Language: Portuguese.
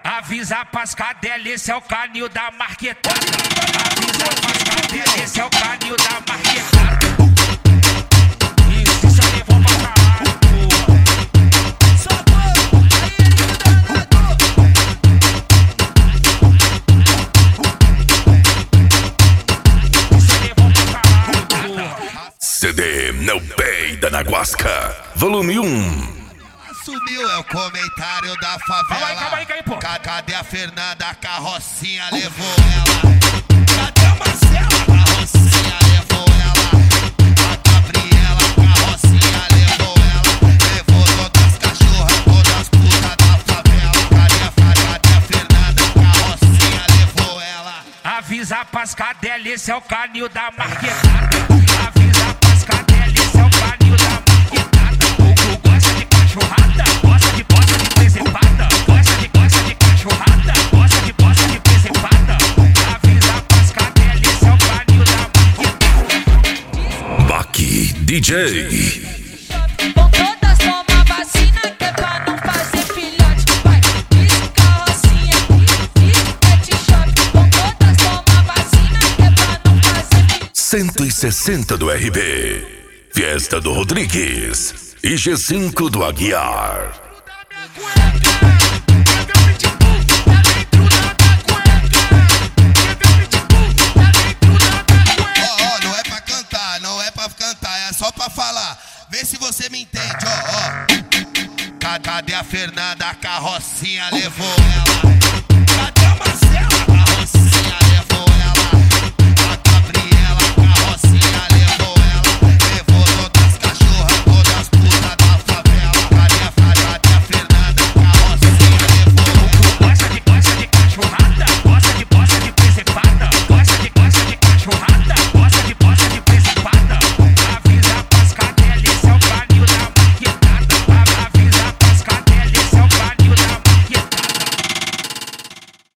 Avisa pras cadelas, esse é o canil da marquetada. Avisa pras cadelas, esse é o canil da marquetada. Isso aí vou pra caralho, porra. Isso aí vou pra caralho, porra. CD Não Peida na Guasca, volume 1. Sumiu, é o comentário da favela. Calma aí, pô. Cadê a Fernanda? A carrocinha levou ela. Cadê a Marcela? A carrocinha levou ela. A Gabriela, a carrocinha levou ela. Levou todas as cachorras, todas as putas da favela. Cadê a Fernanda? A carrocinha levou ela. Avisa pras cadelas, esse é o canil da marquetada. Avisa pras cadelas, esse é o canil da marquetada. O gosta de cachorrada, gosta de presepada. Gosta de cachorrada, gosta de presepada. Avisa pras cadelas, esse é o canil da marquetada. Baqui DJ. Vão todas tomar vacina que é pra não fazer filhote. Vai, diz carrocinha, diz pet shop. Vão todas tomar vacina que é pra não fazer filhote. 160 do RB. Fiesta do Rodrigues. E G5 do Aguiar. Não é pra cantar, não é pra cantar, é só pra falar. Vê se você me entende, ó. Cadê a Fernanda? A carrocinha levou ela. Cadê a Marcela?